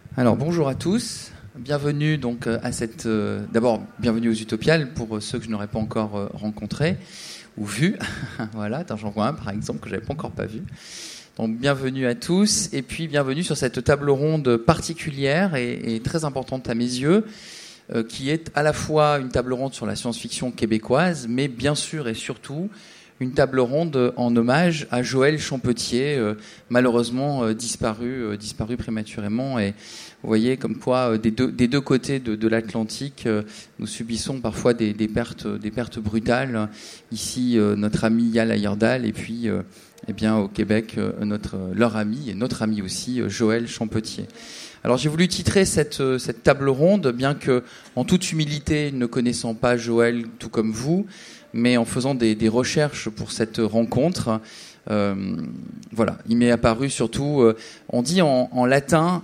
Alors bonjour à tous, bienvenue donc à cette d'abord bienvenue aux Utopiales pour ceux que je n'aurais pas encore rencontrés ou vus. Voilà, j'en vois un par exemple que j'avais pas encore vu. Donc bienvenue à tous et puis bienvenue sur cette table ronde particulière et très importante à mes yeux, qui est à la fois une table ronde sur la science-fiction québécoise, mais bien sûr et surtout une table ronde en hommage à Joël Champetier, malheureusement disparu prématurément. Et vous voyez comme quoi des deux côtés de l'Atlantique, nous subissons parfois des pertes brutales. Ici, notre ami Yal Ayerdal, et puis eh bien au Québec, leur ami et notre ami aussi, Joël Champetier. Alors j'ai voulu titrer cette table ronde, bien que, en toute humilité, ne connaissant pas Joël tout comme vous, mais en faisant des recherches pour cette rencontre, voilà, il m'est apparu surtout, on dit en latin,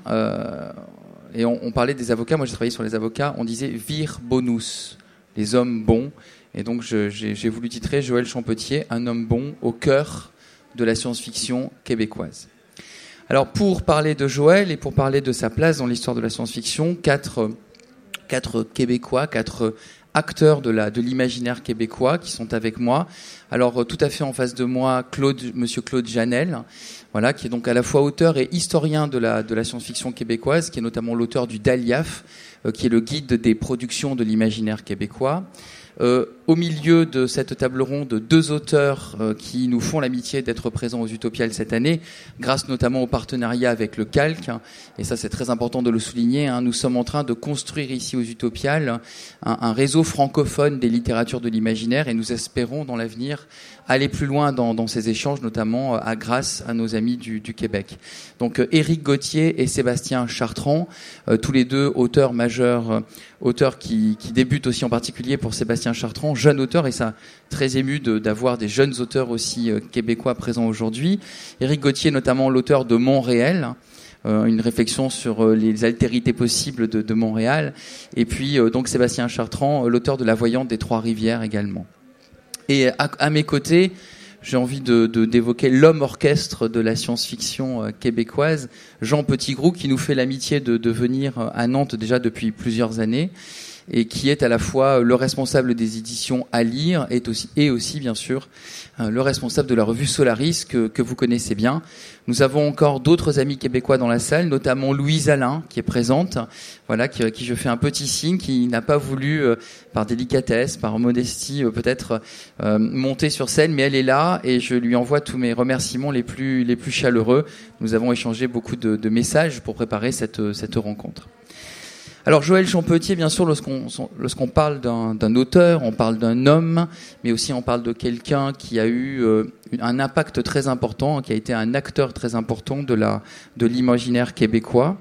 et on parlait des avocats, moi j'ai travaillé sur les avocats, on disait vir bonus, les hommes bons, et donc j'ai voulu titrer Joël Champetier, un homme bon au cœur de la science-fiction québécoise. Alors pour parler de Joël et pour parler de sa place dans l'histoire de la science-fiction, quatre Québécois, quatre acteurs de l'imaginaire québécois qui sont avec moi. Alors tout à fait en face de moi, Monsieur Claude Janel, voilà, qui est donc à la fois auteur et historien de la science-fiction québécoise, qui est notamment l'auteur du DALIAF, qui est le guide des productions de l'imaginaire québécois. Au milieu de cette table ronde, deux auteurs qui nous font l'amitié d'être présents aux Utopiales cette année, grâce notamment au partenariat avec le Calque. Et ça, c'est très important de le souligner. Nous sommes en train de construire ici aux Utopiales un réseau francophone des littératures de l'imaginaire, et nous espérons dans l'avenir aller plus loin dans ces échanges, notamment grâce à nos amis du Québec. Donc Éric Gauthier et Sébastien Chartrand, tous les deux auteurs majeurs, auteurs qui débutent aussi en particulier pour Sébastien Chartrand, jeune auteur, et ça, très ému d'avoir des jeunes auteurs aussi québécois présents aujourd'hui. Éric Gauthier, notamment l'auteur de Montréal, une réflexion sur les altérités possibles de Montréal, et puis donc Sébastien Chartrand, l'auteur de La Voyante des Trois-Rivières également. Et à mes côtés, j'ai envie d'évoquer l'homme orchestre de la science-fiction québécoise, Jean Petitgrou, qui nous fait l'amitié de venir à Nantes déjà depuis plusieurs années, et qui est à la fois le responsable des éditions à lire et aussi bien sûr le responsable de la revue Solaris que vous connaissez bien. Nous avons encore d'autres amis québécois dans la salle, notamment Louise Alain qui est présente, voilà, qui je fais un petit signe, qui n'a pas voulu par délicatesse, par modestie peut-être monter sur scène, mais elle est là et je lui envoie tous mes remerciements les plus chaleureux. Nous avons échangé beaucoup de messages pour préparer cette rencontre. Alors Joël Champetier, bien sûr, lorsqu'on parle d'un auteur, on parle d'un homme, mais aussi on parle de quelqu'un qui a eu un impact très important, qui a été un acteur très important de l'imaginaire québécois.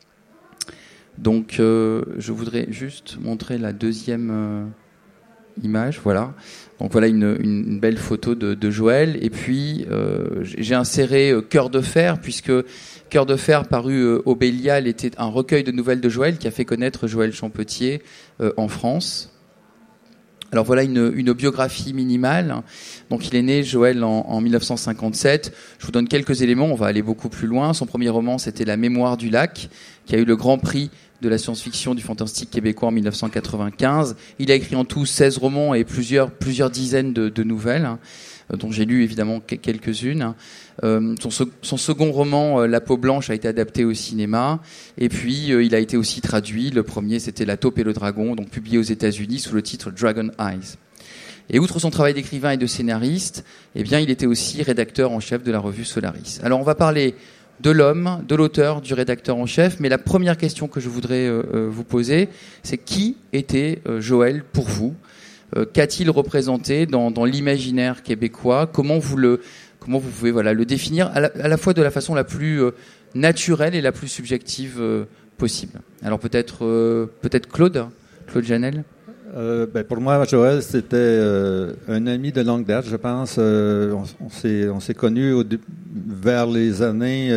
Donc je voudrais juste montrer la deuxième image, voilà. Donc voilà une belle photo de Joël. Et puis j'ai inséré Cœur de fer, puisque Cœur de fer, paru au Bélial, était un recueil de nouvelles de Joël qui a fait connaître Joël Champetier en France. Alors voilà une biographie minimale. Donc il est né, Joël, en 1957. Je vous donne quelques éléments, on va aller beaucoup plus loin. Son premier roman, c'était La Mémoire du lac, qui a eu le grand prix de la science-fiction du fantastique québécois en 1995. Il a écrit en tout 16 romans et plusieurs dizaines de nouvelles, dont j'ai lu évidemment quelques-unes. Son second roman, La peau blanche, a été adapté au cinéma. Et puis, il a été aussi traduit. Le premier, c'était La taupe et le dragon, donc publié aux États-Unis sous le titre Dragon Eyes. Et outre son travail d'écrivain et de scénariste, eh bien, il était aussi rédacteur en chef de la revue Solaris. Alors, on va parler de l'homme, de l'auteur, du rédacteur en chef. Mais la première question que je voudrais vous poser, c'est qui était Joël pour vous ? Qu'a-t-il représenté dans l'imaginaire québécois ? Comment vous pouvez le définir à la fois de la façon la plus naturelle et la plus subjective possible ? Alors peut-être Claude Janel. Pour moi, Joël, c'était un ami de longue date, je pense. On s'est connus vers les années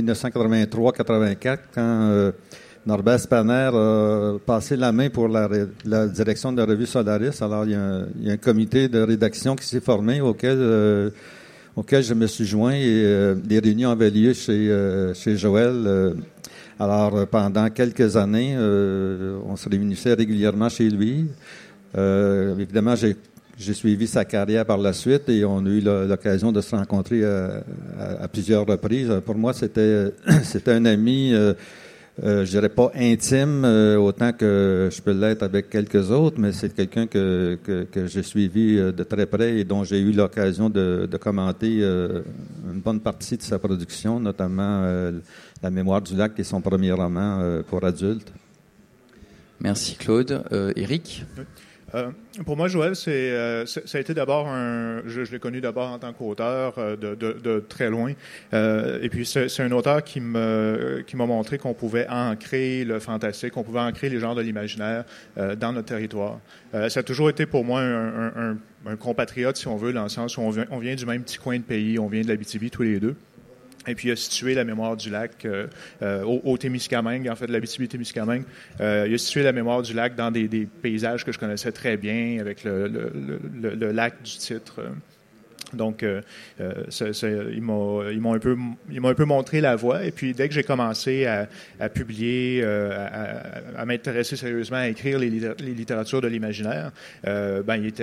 1983-84, quand Norbert Spanner a passé la main pour la direction de la revue Solaris. Alors, il y a un comité de rédaction qui s'est formé auquel je me suis joint, et des réunions avaient lieu chez Joël Alors, pendant quelques années, on se réunissait régulièrement chez lui. Évidemment, j'ai suivi sa carrière par la suite et on a eu l'occasion de se rencontrer à plusieurs reprises. Pour moi, c'était un ami, je dirais pas intime autant que je peux l'être avec quelques autres, mais c'est quelqu'un que j'ai suivi de très près et dont j'ai eu l'occasion de commenter une bonne partie de sa production, notamment La Mémoire du lac, qui est son premier roman pour adultes. Merci Claude. Éric? Oui. Pour moi, Joël, ça a été d'abord je l'ai connu d'abord en tant qu'auteur de très loin. Et puis, c'est un auteur qui m'a montré qu'on pouvait ancrer le fantastique, qu'on pouvait ancrer les genres de l'imaginaire dans notre territoire. Ça a toujours été pour moi un compatriote, si on veut, dans le sens où on vient du même petit coin de pays, on vient de l'Abitibi tous les deux. Et puis, il a situé La Mémoire du lac au Témiscamingue, en fait, de l'Abitibi-Témiscamingue. Il a situé La Mémoire du lac dans des paysages que je connaissais très bien, avec le lac du titre. Donc, ils m'ont un peu montré la voie. Et puis, dès que j'ai commencé à publier, à m'intéresser sérieusement à écrire les littératures de l'imaginaire, il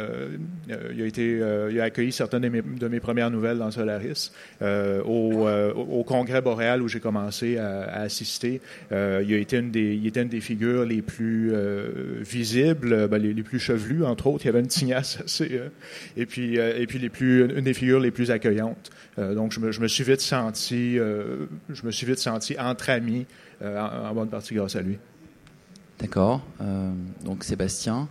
a accueilli certaines de mes premières nouvelles dans Solaris. Au Congrès boréal où j'ai commencé à assister, il était une des figures les plus visibles, les plus chevelues, entre autres. Il y avait une tignasse assez... et puis une des figures les plus accueillantes. Donc, je me suis vite senti entre amis, en bonne partie grâce à lui. D'accord. Donc, Sébastien.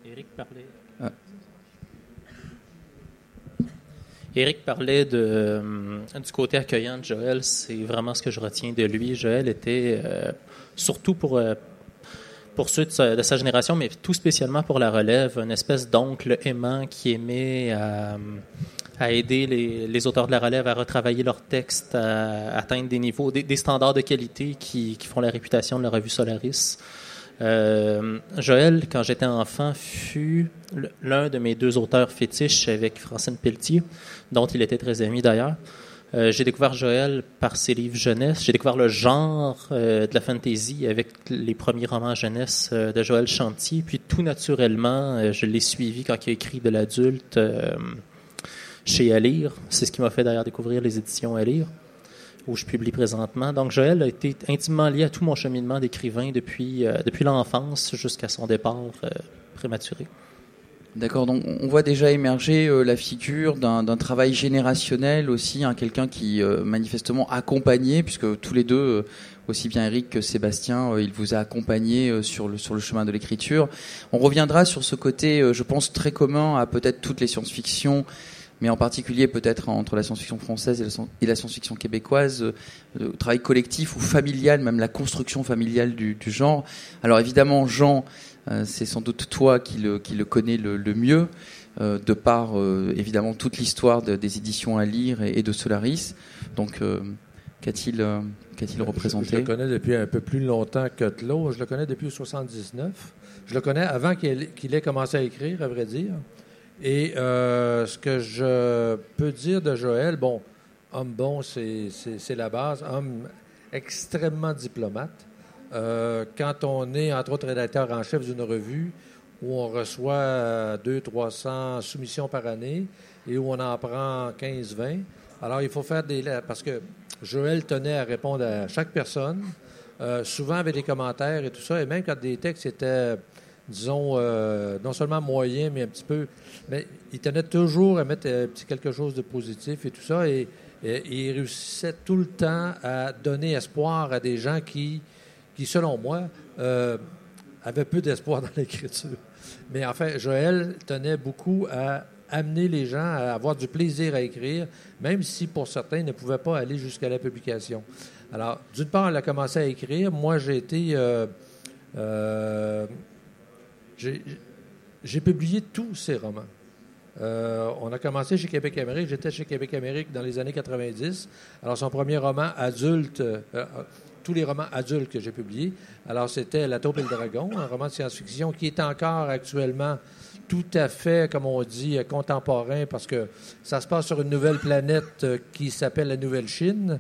Éric parlait du côté accueillant de Joël. C'est vraiment ce que je retiens de lui. Joël était, surtout pour ceux de sa génération, mais tout spécialement pour la relève, une espèce d'oncle aimant qui aimait à aider les auteurs de la relève à retravailler leurs textes, à atteindre des niveaux, des standards de qualité qui font la réputation de la revue Solaris. Joël, quand j'étais enfant, fut l'un de mes deux auteurs fétiches avec Francine Pelletier, dont il était très ami d'ailleurs. J'ai découvert Joël par ses livres jeunesse. J'ai découvert le genre de la fantasy avec les premiers romans jeunesse de Joël Chantier. Puis tout naturellement, je l'ai suivi quand il a écrit de l'adulte chez Alire. C'est ce qui m'a fait d'ailleurs découvrir les éditions Alire, où je publie présentement. Donc Joël a été intimement lié à tout mon cheminement d'écrivain depuis l'enfance jusqu'à son départ prématuré. D'accord, donc on voit déjà émerger la figure d'un travail générationnel aussi, quelqu'un qui manifestement accompagné, puisque tous les deux, aussi bien Éric que Sébastien, il vous a accompagné sur le chemin de l'écriture. On reviendra sur ce côté, je pense, très commun à peut-être toutes les science-fiction, mais en particulier peut-être entre la science-fiction française et la science-fiction québécoise, travail collectif ou familial, même la construction familiale du genre. Alors évidemment, Jean, c'est sans doute toi qui le connais le mieux, de par évidemment toute l'histoire des éditions à lire et de Solaris. Donc, qu'a-t-il représenté? Je le connais depuis un peu plus longtemps que Claude. Je le connais depuis 1979. Je le connais avant qu'il ait commencé à écrire, à vrai dire. Et ce que je peux dire de Joël, bon, homme bon, c'est la base. Homme extrêmement diplomate. Quand on est, entre autres, rédacteur en chef d'une revue où on reçoit 200-300 soumissions par année et où on en prend 15-20, alors il faut faire des lettres parce que Joël tenait à répondre à chaque personne, souvent avec des commentaires et tout ça, et même quand des textes étaient, disons, non seulement moyens, mais un petit peu... Mais il tenait toujours à mettre quelque chose de positif et tout ça, et il réussissait tout le temps à donner espoir à des gens qui selon moi, avait peu d'espoir dans l'écriture. Mais enfin, Joël tenait beaucoup à amener les gens à avoir du plaisir à écrire, même si pour certains, ils ne pouvaient pas aller jusqu'à la publication. Alors, d'une part, elle a commencé à écrire. Moi, j'ai été... j'ai publié tous ses romans. On a commencé chez Québec Amérique. J'étais chez Québec Amérique dans les années 90. Alors, son premier roman adulte... tous les romans adultes que j'ai publiés. Alors, c'était La Taupe et le Dragon, un roman de science-fiction qui est encore actuellement tout à fait, comme on dit, contemporain, parce que ça se passe sur une nouvelle planète qui s'appelle la Nouvelle Chine.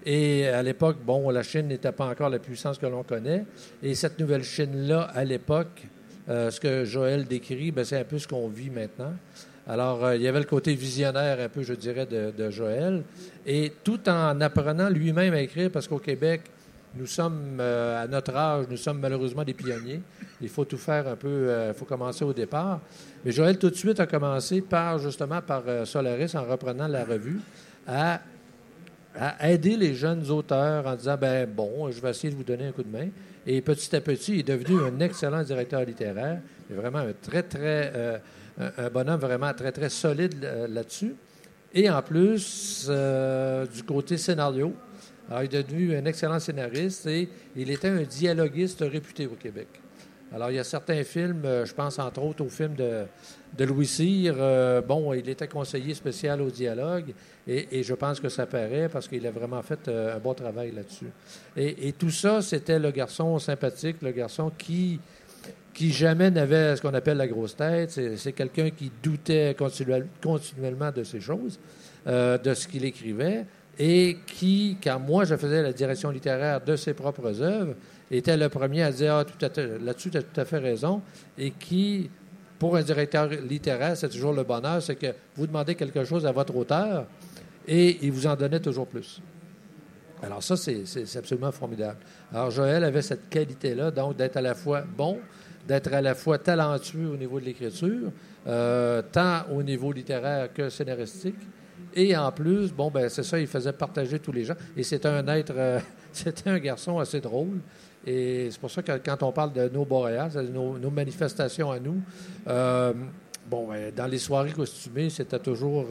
Et à l'époque, bon, la Chine n'était pas encore la puissance que l'on connaît. Et cette nouvelle Chine-là, à l'époque, ce que Joël décrit, ben, c'est un peu ce qu'on vit maintenant. Alors, il y avait le côté visionnaire, un peu, je dirais, de Joël. Et tout en apprenant lui-même à écrire, parce qu'au Québec, nous sommes, à notre âge, nous sommes malheureusement des pionniers. Il faut tout faire un peu, il faut commencer au départ. Mais Joël, tout de suite, a commencé par Solaris, en reprenant la revue, à aider les jeunes auteurs en disant, ben bon, je vais essayer de vous donner un coup de main. Et petit à petit, il est devenu un excellent directeur littéraire, mais vraiment un bonhomme vraiment très, très solide là-dessus. Et en plus, du côté scénario, alors, il est devenu un excellent scénariste et il était un dialoguiste réputé au Québec. Alors, il y a certains films, je pense entre autres au film de Louis Cyr. Bon, il était conseiller spécial au dialogue et je pense que ça paraît parce qu'il a vraiment fait un bon travail là-dessus. Et tout ça, c'était le garçon sympathique, le garçon qui jamais n'avait ce qu'on appelle la grosse tête. C'est quelqu'un qui doutait continuellement de ces choses, de ce qu'il écrivait, et qui, quand moi je faisais la direction littéraire de ses propres œuvres, était le premier à dire « Ah, là-dessus, tu as tout à fait raison », et qui, pour un directeur littéraire, c'est toujours le bonheur, c'est que vous demandez quelque chose à votre auteur, et il vous en donnait toujours plus. Alors ça, c'est absolument formidable. Alors Joël avait cette qualité-là, donc d'être à la fois bon, d'être à la fois talentueux au niveau de l'écriture, tant au niveau littéraire que scénaristique. Et en plus, bon, ben c'est ça, il faisait partager tous les gens. Et c'était c'était un garçon assez drôle. Et c'est pour ça que quand on parle de nos boréales, nos manifestations à nous, dans les soirées costumées, c'était toujours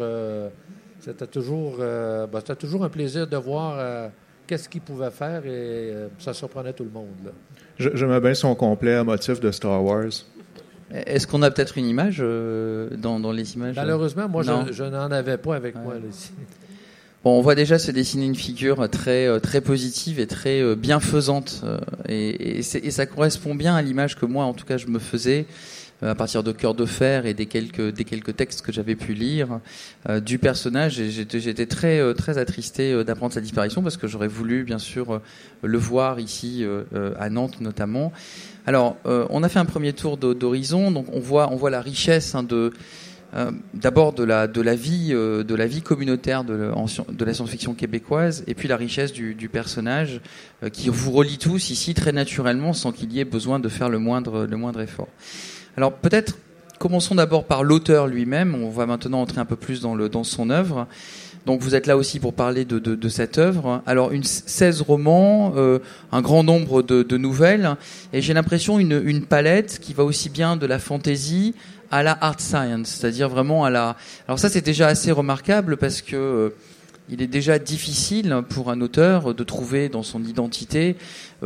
un plaisir de voir qu'est-ce qu'il pouvait faire et ça surprenait tout le monde, là. J'aimais bien son complet à motif de Star Wars. Est-ce qu'on a peut-être une image dans les images? Malheureusement, moi, je n'en avais pas avec moi. Là, ici. Bon, on voit déjà se dessiner une figure très, très positive et très bienfaisante. Et ça correspond bien à l'image que moi, en tout cas, je me faisais à partir de Cœur de fer et des quelques textes que j'avais pu lire du personnage. Et j'étais très, très attristé d'apprendre sa disparition parce que j'aurais voulu, bien sûr, le voir ici à Nantes notamment. Alors, on a fait un premier tour d'horizon, donc on voit la richesse d'abord de la vie communautaire de la science-fiction québécoise, et puis la richesse du personnage qui vous relie tous ici très naturellement, sans qu'il y ait besoin de faire le moindre effort. Alors peut-être commençons d'abord par l'auteur lui-même. On va maintenant entrer un peu plus dans son œuvre. Donc vous êtes là aussi pour parler de cette œuvre. Alors 16 romans, un grand nombre de nouvelles, et j'ai l'impression une palette qui va aussi bien de la fantasy à la hard science, c'est-à-dire vraiment Alors ça c'est déjà assez remarquable parce que il est déjà difficile pour un auteur de trouver dans son identité,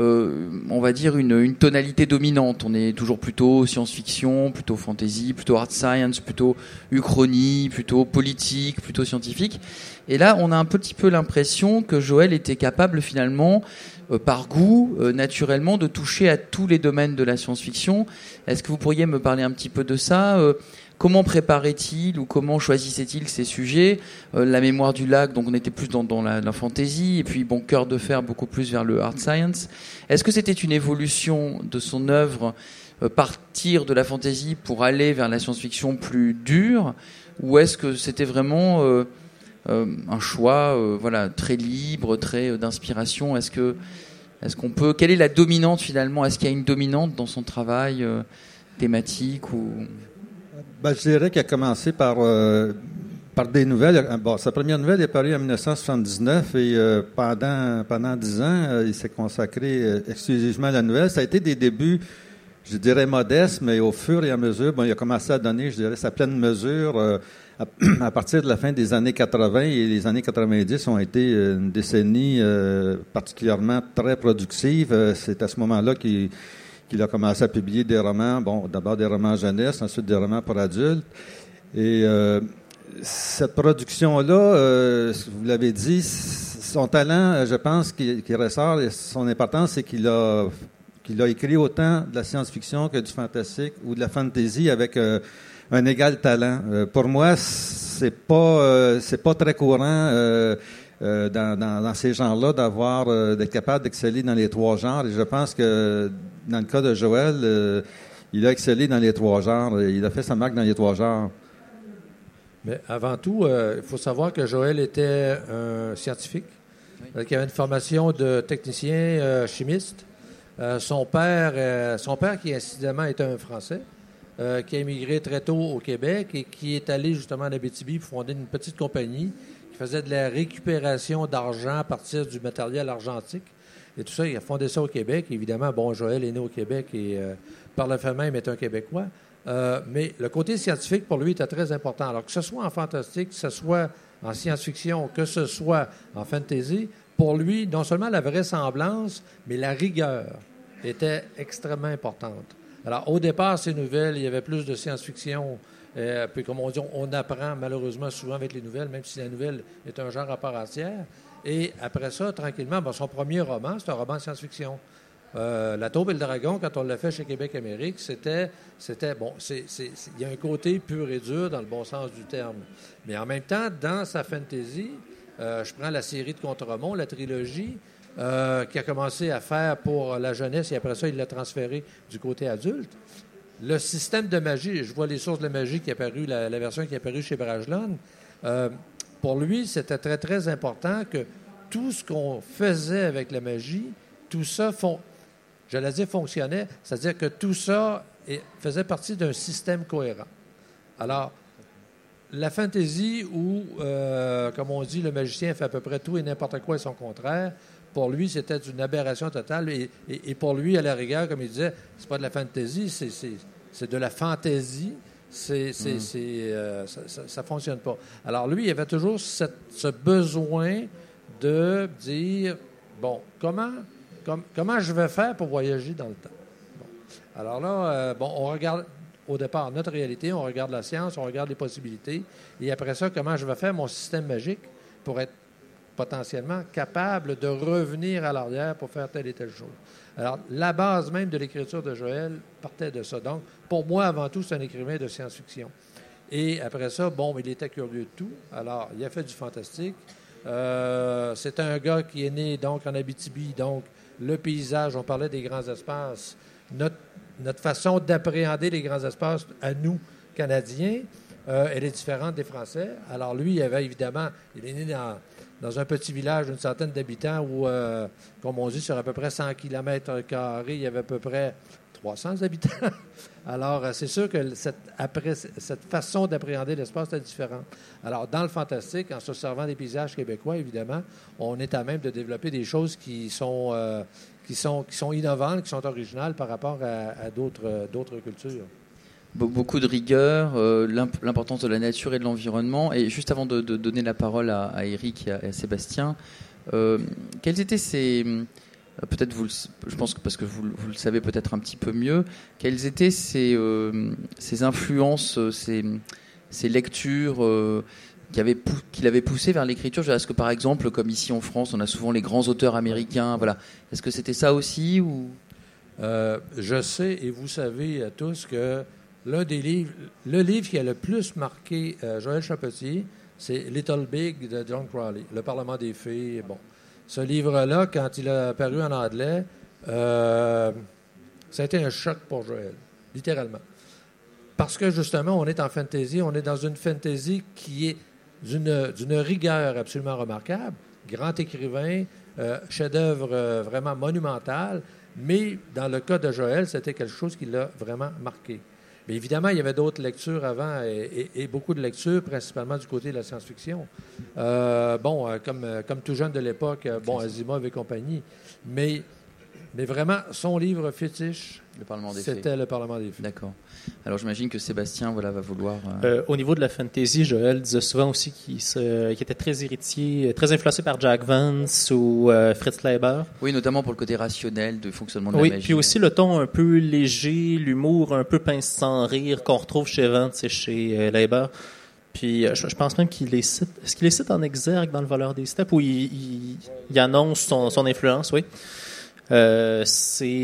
on va dire une tonalité dominante. On est toujours plutôt science-fiction, plutôt fantasy, plutôt hard science, plutôt uchronie, plutôt politique, plutôt scientifique. Et là, on a un petit peu l'impression que Joël était capable finalement, par goût, naturellement, de toucher à tous les domaines de la science-fiction. Est-ce que vous pourriez me parler un petit peu de ça ? Comment préparait-il ou comment choisissait-il ses sujets ? La mémoire du lac, donc on était plus dans la fantasy, et puis bon, Cœur de fer, beaucoup plus vers le hard science. Est-ce que c'était une évolution de son œuvre, partir de la fantasy pour aller vers la science-fiction plus dure, ou est-ce que c'était vraiment un choix très libre, très d'inspiration ? Quelle est la dominante finalement ? Est-ce qu'il y a une dominante dans son travail thématique ou... Je dirais qu'il a commencé par des nouvelles. Sa première nouvelle est parue en 1979 et pendant 10 ans, il s'est consacré exclusivement à la nouvelle. Ça a été des débuts, je dirais, modestes, mais au fur et à mesure, il a commencé à donner, je dirais, sa pleine mesure à partir de la fin des années 80, et les années 90 ont été une décennie particulièrement très productive. C'est à ce moment-là qu'il a commencé à publier des romans, d'abord des romans jeunesse, ensuite des romans pour adultes. Et cette production-là, vous l'avez dit, son talent, je pense, qui ressort, et son importance, c'est qu'il a écrit autant de la science-fiction que du fantastique ou de la fantasy avec un égal talent. Pour moi, c'est pas très courant. dans ces genres-là d'être capable d'exceller dans les 3 genres. Et je pense que dans le cas de Joël, il a excellé dans les 3 genres. Il a fait sa marque dans les 3 genres. Mais avant tout, il faut savoir que Joël était un scientifique, qui avait une formation de technicien chimiste. Son père, qui incidemment était un Français, qui a émigré très tôt au Québec et qui est allé justement en Abitibi pour fonder une petite compagnie qui faisait de la récupération d'argent à partir du matériel argentique. Et tout ça, il a fondé ça au Québec. Évidemment, bon, Joël est né au Québec et par le fait même est un Québécois. Mais le côté scientifique, pour lui, était très important. Alors que ce soit en fantastique, que ce soit en science-fiction, que ce soit en fantasy, pour lui, non seulement la vraisemblance, mais la rigueur était extrêmement importante. Alors, au départ, ces nouvelles, il y avait plus de science-fiction. Puis, comme on dit, on apprend malheureusement souvent avec les nouvelles, même si la nouvelle est un genre à part entière. Et après ça, tranquillement, son premier roman, c'est un roman de science-fiction. La Taube et le Dragon, quand on l'a fait chez Québec-Amérique, c'était bon, il y a un côté pur et dur dans le bon sens du terme. Mais en même temps, dans sa fantasy, je prends la série de Contremont, la trilogie, qui a commencé à faire pour la jeunesse et après ça, il l'a transféré du côté adulte. Le système de magie, je vois les sources de la magie qui est apparue, la version qui est apparue chez Brajlon, pour lui, c'était très, très important que tout ce qu'on faisait avec la magie, tout ça fonctionnait, c'est-à-dire que tout ça faisait partie d'un système cohérent. Alors, la fantaisie où, comme on dit, le magicien fait à peu près tout et n'importe quoi et son contraire, pour lui, c'était une aberration totale. Et pour lui, à la rigueur, comme il disait, c'est pas de la fantaisie, c'est de la fantaisie. Ça fonctionne pas. Alors, lui, il avait toujours ce besoin de dire, bon, comment je vais faire pour voyager dans le temps? Bon. Alors là, on regarde au départ notre réalité, on regarde la science, on regarde les possibilités, et après ça, comment je vais faire mon système magique pour être potentiellement capable de revenir à l'arrière pour faire telle et telle chose. Alors, la base même de l'écriture de Joël partait de ça. Donc, pour moi, avant tout, c'est un écrivain de science-fiction. Et après ça, il était curieux de tout. Alors, il a fait du fantastique. C'est un gars qui est né donc en Abitibi, donc le paysage, on parlait des grands espaces. Notre façon d'appréhender les grands espaces, à nous, Canadiens, elle est différente des Français. Alors lui, il est né dans un petit village d'une centaine d'habitants où, comme on dit, sur à peu près 100 km², il y avait à peu près 300 habitants. Alors, c'est sûr que cette façon d'appréhender l'espace est différente. Alors, dans le fantastique, en se servant des paysages québécois, évidemment, on est à même de développer des choses qui sont innovantes, qui sont originales par rapport à d'autres cultures. Beaucoup de rigueur, l'importance de la nature et de l'environnement. Et juste avant de donner la parole à Éric et à Sébastien, quels étaient peut-être je pense que parce que vous le savez peut-être un petit peu mieux, quelles étaient ces influences, ces lectures qui l'avaient poussé vers l'écriture? Est-ce que par exemple, comme ici en France, on a souvent les grands auteurs américains, voilà. Est-ce que c'était ça aussi ou... Je sais et vous savez tous que le livre qui a le plus marqué Joël Chapoutier, c'est Little Big de John Crowley, Le Parlement des fées. Bon. Ce livre-là, quand il a apparu en anglais, ça a été un choc pour Joël, littéralement. Parce que, justement, on est en fantasy, on est dans une fantasy qui est d'une rigueur absolument remarquable. Grand écrivain, chef-d'œuvre vraiment monumental, mais dans le cas de Joël, c'était quelque chose qui l'a vraiment marqué. Mais évidemment, il y avait d'autres lectures avant et beaucoup de lectures, principalement du côté de la science-fiction. Comme tout jeune de l'époque, Asimov et compagnie. Mais vraiment, son livre fétiche, c'était Le Parlement des fées. D'accord. Alors, j'imagine que Sébastien va vouloir... Au niveau de la fantasy, Joël disait souvent aussi qu'il était très héritier, très influencé par Jack Vance ou Fritz Leiber. Oui, notamment pour le côté rationnel du fonctionnement de la magie. Oui, puis aussi le ton un peu léger, l'humour un peu pince sans rire qu'on retrouve chez Vance et chez Leiber. Puis je pense même qu'il les cite. Est-ce qu'il les cite en exergue dans Le Voleur des Steppes où il annonce son influence, oui. Et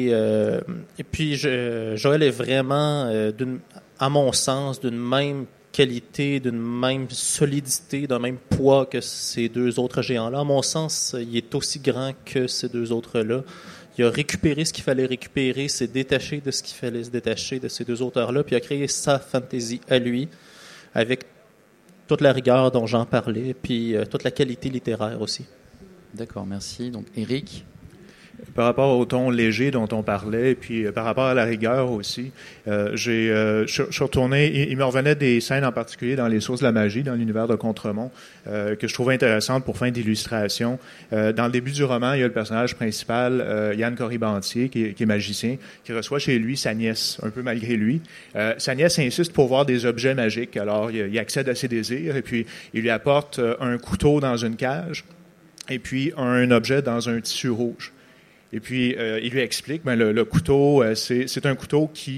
puis Joël est vraiment, à mon sens, d'une même qualité, d'une même solidité, d'un même poids que ces deux autres géants-là. À mon sens, il est aussi grand que ces deux autres-là. Il a récupéré ce qu'il fallait récupérer, s'est détaché de ce qu'il fallait se détacher de ces deux auteurs-là, puis il a créé sa fantasy à lui, avec toute la rigueur dont j'en parlais, puis toute la qualité littéraire aussi. D'accord, merci. Donc, Éric? Par rapport au ton léger dont on parlait, et puis par rapport à la rigueur aussi, je suis retourné, il me revenait des scènes en particulier dans Les Sources de la magie, dans l'univers de Contremont, que je trouvais intéressantes pour fin d'illustration. Dans le début du roman, il y a le personnage principal, Yann Corybantier, qui est magicien, qui reçoit chez lui sa nièce, un peu malgré lui. Sa nièce insiste pour voir des objets magiques, alors il accède à ses désirs, et puis il lui apporte un couteau dans une cage, et puis un objet dans un tissu rouge. Et puis, il lui explique, le couteau, c'est un couteau qui,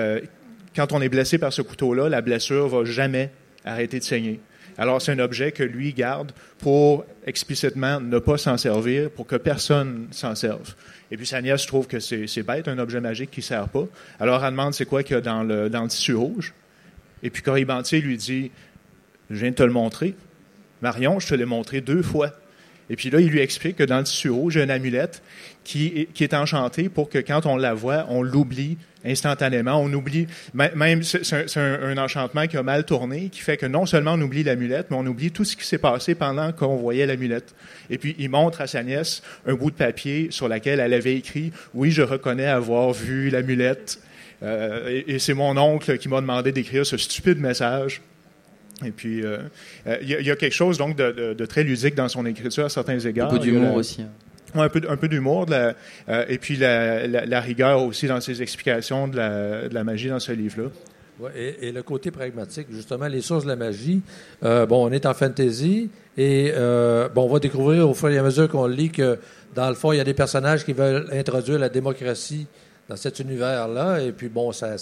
quand on est blessé par ce couteau-là, la blessure va jamais arrêter de saigner. Alors, c'est un objet que lui garde pour explicitement ne pas s'en servir, pour que personne s'en serve. Et puis, sa nièce trouve que c'est bête, un objet magique qui ne sert pas. Alors, elle demande c'est quoi qu'il y a dans le tissu rouge. Et puis, Corybantier lui dit, je viens de te le montrer. Marion, je te l'ai montré 2 fois. Et puis là, il lui explique que dans le tissu rouge, il y a une amulette qui est enchantée pour que quand on la voit, on l'oublie instantanément. On oublie, même c'est un enchantement qui a mal tourné, qui fait que non seulement on oublie l'amulette, mais on oublie tout ce qui s'est passé pendant qu'on voyait l'amulette. Et puis, il montre à sa nièce un bout de papier sur lequel elle avait écrit « Oui, je reconnais avoir vu l'amulette. Et c'est mon oncle qui m'a demandé d'écrire ce stupide message. » Et puis, il y a quelque chose donc de très ludique dans son écriture à certains égards. Un peu d'humour aussi. Ouais, un peu d'humour, et puis la rigueur aussi dans ses explications de la magie dans ce livre-là. Ouais, et le côté pragmatique, justement, les sources de la magie. On est en fantasy et on va découvrir au fur et à mesure qu'on lit que, dans le fond, il y a des personnages qui veulent introduire la démocratie dans cet univers-là. Et puis,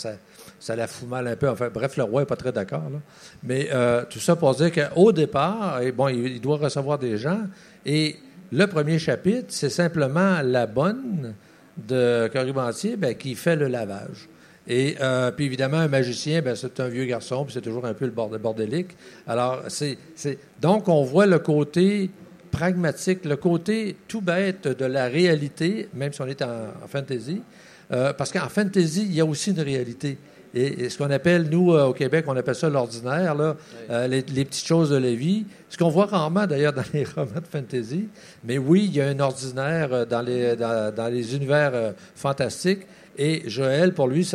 ça la fout mal un peu. Enfin, bref, le roi n'est pas très d'accord, là. Mais tout ça pour dire qu'au départ, il doit recevoir des gens. Et le premier chapitre, c'est simplement la bonne de Corybantier qui fait le lavage. Et puis évidemment, un magicien, c'est un vieux garçon, puis c'est toujours un peu le bordélique. Alors, donc, on voit le côté pragmatique, le côté tout bête de la réalité, même si on est en fantasy. Parce qu'en fantasy, il y a aussi une réalité. Et ce qu'on appelle, nous, au Québec, on appelle ça l'ordinaire, là, les petites choses de la vie. Ce qu'on voit rarement, d'ailleurs, dans les romans de fantasy. Mais oui, il y a un ordinaire dans les univers fantastiques. Et Joël, pour lui,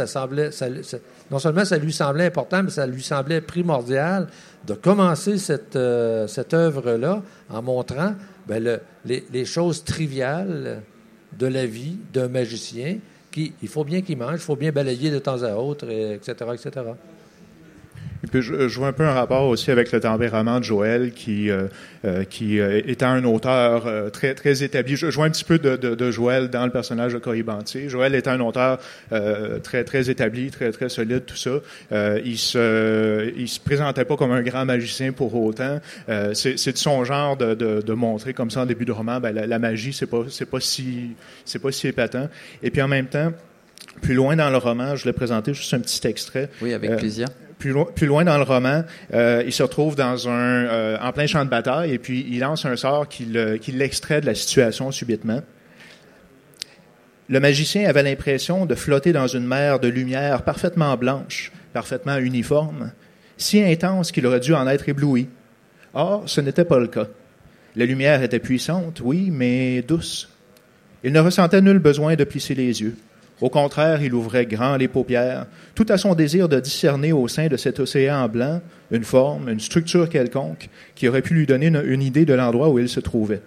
non seulement ça lui semblait important, mais ça lui semblait primordial de commencer cette œuvre-là en montrant les choses triviales de la vie d'un magicien. Il faut bien qu'il mange, il faut bien balayer de temps à autre, etc., etc. Et puis, je vois un peu un rapport aussi avec le tempérament de Joël, qui étant un auteur très, très établi. Je vois un petit peu de Joël dans le personnage de Corybantier. Joël étant un auteur très, très établi, très, très solide, tout ça. Il se présentait pas comme un grand magicien pour autant. C'est de son genre de montrer comme ça en début de roman, la magie, c'est pas si épatant. Et puis en même temps, plus loin dans le roman, je l'ai présenté juste un petit extrait. Oui, avec plaisir. Plus loin dans le roman, il se retrouve en plein champ de bataille et puis il lance un sort qui l'extrait de la situation subitement. Le magicien avait l'impression de flotter dans une mer de lumière parfaitement blanche, parfaitement uniforme, si intense qu'il aurait dû en être ébloui. Or, ce n'était pas le cas. La lumière était puissante, oui, mais douce. Il ne ressentait nul besoin de plisser les yeux. Au contraire, il ouvrait grand les paupières, tout à son désir de discerner au sein de cet océan blanc une forme, une structure quelconque qui aurait pu lui donner une idée de l'endroit où il se trouvait.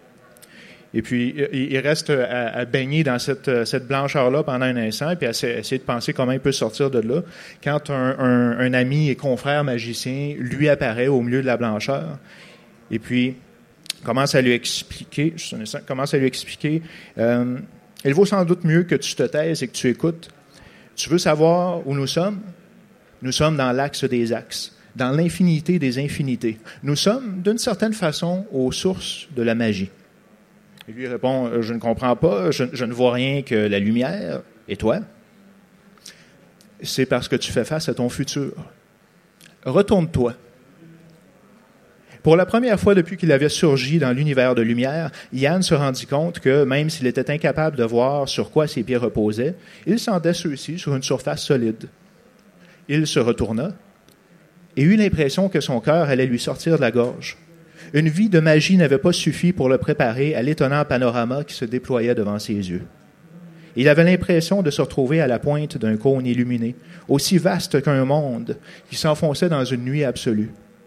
Et puis, il reste à baigner dans cette blancheur-là pendant un instant, puis à essayer de penser comment il peut sortir de là, quand un ami et confrère magicien lui apparaît au milieu de la blancheur, et puis commence à lui expliquer, il vaut sans doute mieux que tu te taises et que tu écoutes. Tu veux savoir où nous sommes? Nous sommes dans l'axe des axes, dans l'infinité des infinités. Nous sommes, d'une certaine façon, aux sources de la magie. Et lui répond, je ne comprends pas, je ne vois rien que la lumière. Et toi? C'est parce que tu fais face à ton futur. « Retourne-toi ». Pour la première fois depuis qu'il avait surgi dans l'univers de lumière, Yann se rendit compte que, même s'il était incapable de voir sur quoi ses pieds reposaient, il sentait ceux-ci sur une surface solide. Il se retourna et eut l'impression que son cœur allait lui sortir de la gorge. Une vie de magie n'avait pas suffi pour le préparer à l'étonnant panorama qui se déployait devant ses yeux. Il avait l'impression de se retrouver à la pointe d'un cône illuminé, aussi vaste qu'un monde, qui s'enfonçait dans une nuit absolue.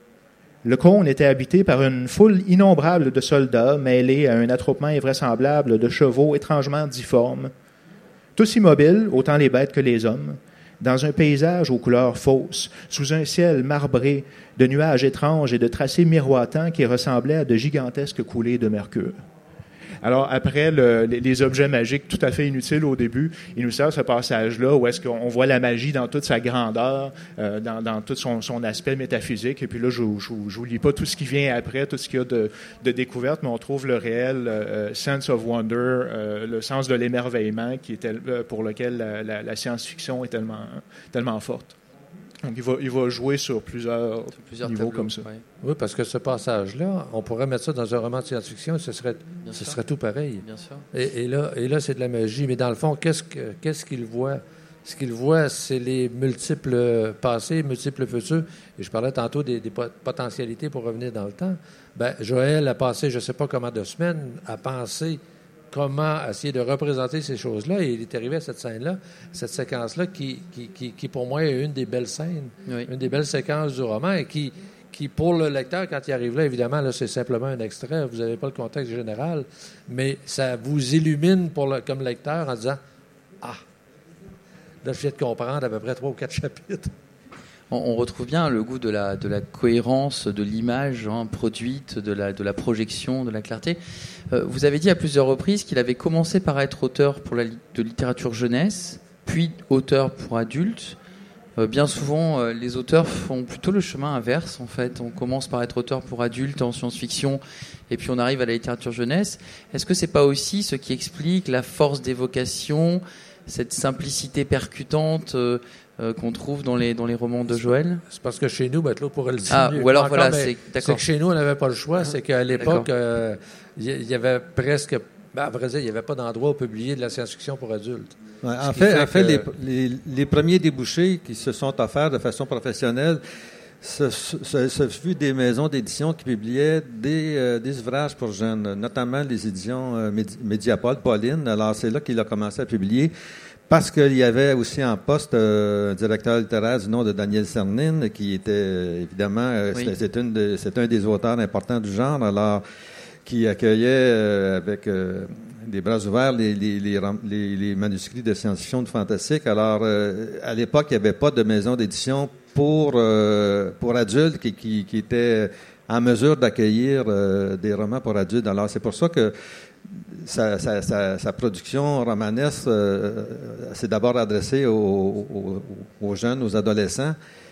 Le cône était habité par une foule innombrable de soldats mêlés à un attroupement invraisemblable de chevaux étrangement difformes, tous immobiles, autant les bêtes que les hommes, dans un paysage aux couleurs fausses, sous un ciel marbré de nuages étranges et de tracés miroitants qui ressemblaient à de gigantesques coulées de mercure. Alors, après les objets magiques tout à fait inutiles au début, il nous sert ce passage-là où est-ce qu'on voit la magie dans toute sa grandeur, dans tout son aspect métaphysique. Et puis là, je vous lis pas tout ce qui vient après, tout ce qu'il y a de découverte, mais on trouve le réel sense of wonder, le sens de l'émerveillement pour lequel la science-fiction est tellement forte. Donc, il va jouer sur plusieurs niveaux tableaux, comme ça. Ouais. Oui, parce que ce passage-là, on pourrait mettre ça dans un roman de science-fiction, ce serait tout pareil. Bien sûr. Et là, c'est de la magie. Mais dans le fond, qu'est-ce qu'il voit? Ce qu'il voit, c'est les multiples passés, multiples futurs. Et je parlais tantôt des potentialités pour revenir dans le temps. Joël a passé, je ne sais pas comment de semaines, à penser comment essayer de représenter ces choses-là. Et il est arrivé à cette scène-là, cette séquence-là, qui pour moi, est une des belles scènes, oui. Une des belles séquences du roman, et qui, pour le lecteur, quand il arrive là, évidemment, là, c'est simplement un extrait, vous n'avez pas le contexte général, mais ça vous illumine comme lecteur en disant « Ah! » Là, je viens de comprendre à peu près 3 ou 4 chapitres. On retrouve bien le goût de la cohérence de l'image produite, de la projection, de la clarté. Vous avez dit à plusieurs reprises qu'il avait commencé par être auteur de littérature jeunesse, puis auteur pour adultes. Bien souvent, les auteurs font plutôt le chemin inverse, en fait. On commence par être auteur pour adultes en science-fiction, et puis on arrive à la littérature jeunesse. Est-ce que c'est pas aussi ce qui explique la force d'évocation, cette simplicité percutante qu'on trouve dans les romans de Joël? C'est parce que chez nous, Claude pourrait le dire. Ou alors voilà, c'est que chez nous, on n'avait pas le choix. C'est qu'à l'époque, il y avait presque... à vrai dire, il n'y avait pas d'endroit où publier de la science-fiction pour adultes. Ouais, en fait, les premiers débouchés qui se sont offerts de façon professionnelle, ce fut des maisons d'édition qui publiaient des ouvrages pour jeunes, notamment les éditions Mediapol, Pauline. Alors, c'est là qu'il a commencé à publier. Parce qu'il y avait aussi en poste un directeur littéraire du nom de Daniel Cernine, qui était évidemment, c'est un des auteurs importants du genre, alors qui accueillait avec des bras ouverts les manuscrits de science-fiction, de fantastique. Alors, à l'époque, il n'y avait pas de maison d'édition pour adultes qui étaient en mesure d'accueillir des romans pour adultes. Alors, c'est pour ça que sa production romanesque s'est d'abord adressée aux jeunes, aux adolescents.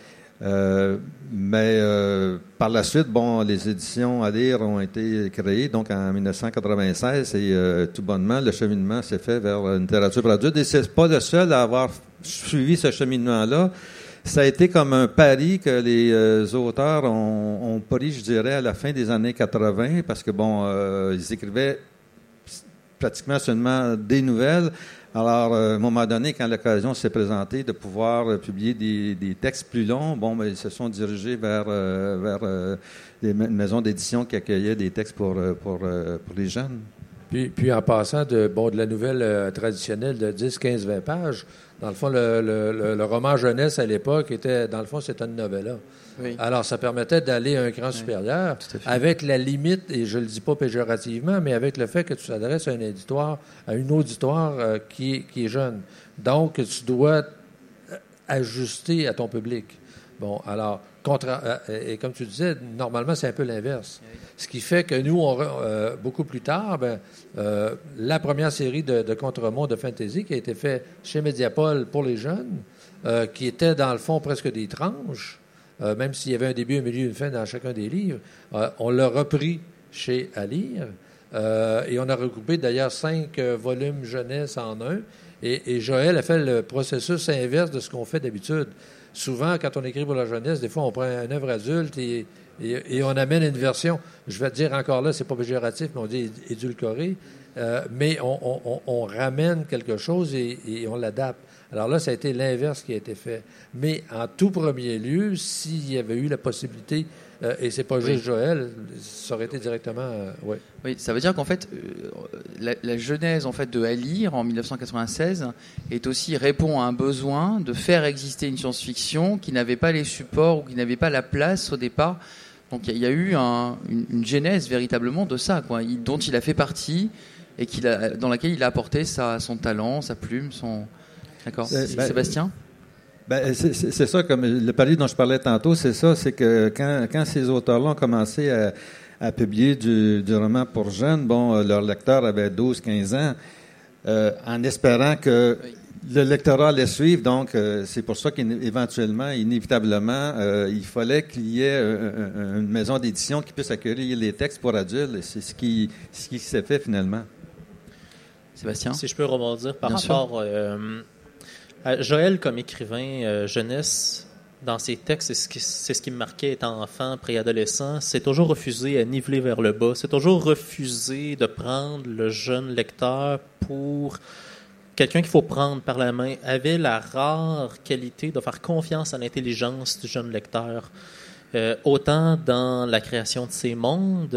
Mais par la suite, les éditions à lire ont été créées donc en 1996 et tout bonnement, le cheminement s'est fait vers la littérature pour adultes. Et c'est pas le seul à avoir suivi ce cheminement-là. Ça a été comme un pari que les auteurs ont pris, je dirais, à la fin des années 80, parce que ils écrivaient pratiquement seulement des nouvelles. Alors, à un moment donné, quand l'occasion s'est présentée de pouvoir publier des textes plus longs, ils se sont dirigés vers des maisons d'édition qui accueillaient des textes pour les jeunes. Puis en passant de la nouvelle traditionnelle de 10, 15, 20 pages, dans le fond, le roman jeunesse à l'époque était, dans le fond, c'était une novella. Oui. Alors, ça permettait d'aller à un cran supérieur avec la limite, et je ne le dis pas péjorativement, mais avec le fait que tu s'adresses à un auditoire qui est jeune. Donc, tu dois ajuster à ton public. Alors, et comme tu disais, normalement, c'est un peu l'inverse. Oui. Ce qui fait que nous, beaucoup plus tard, la première série de contre-mondes de fantasy qui a été faite chez Mediapol pour les jeunes, qui était, dans le fond, presque des tranches, même s'il y avait un début, un milieu, une fin dans chacun des livres, on l'a repris chez À lire, et on a regroupé d'ailleurs 5 volumes jeunesse en un, Et Joël a fait le processus inverse de ce qu'on fait d'habitude. Souvent, quand on écrit pour la jeunesse, des fois, on prend une œuvre adulte et on amène une version. Je vais te dire encore là, c'est pas péjoratif, mais on dit édulcoré. Mais on ramène quelque chose et on l'adapte. Alors là, ça a été l'inverse qui a été fait. Mais en tout premier lieu, s'il y avait eu la possibilité, et c'est pas juste Joël, ça aurait été directement... ouais. Oui, ça veut dire qu'en fait, la genèse en fait, de À lire en 1996 est aussi répond à un besoin de faire exister une science-fiction qui n'avait pas les supports ou qui n'avait pas la place au départ. Donc il y a eu une genèse véritablement de ça, quoi, dont il a fait partie et dans laquelle il a apporté son talent, sa plume, son... D'accord. Sébastien? C'est ça, comme le pari dont je parlais tantôt, c'est ça, c'est que quand ces auteurs-là ont commencé à publier du roman pour jeunes, leur lecteur avait 12-15 ans, en espérant que le lectorat allait suivre, donc c'est pour ça qu'éventuellement, inévitablement, il fallait qu'il y ait une maison d'édition qui puisse accueillir les textes pour adultes, et c'est ce qui s'est fait finalement. Sébastien? Si je peux rebondir par Bien rapport... Joël, comme écrivain jeunesse, dans ses textes, c'est ce qui me marquait étant enfant, préadolescent, c'est toujours refusé à niveler vers le bas. C'est toujours refusé de prendre le jeune lecteur pour quelqu'un qu'il faut prendre par la main. Avait la rare qualité de faire confiance à l'intelligence du jeune lecteur. Autant dans la création de ses mondes...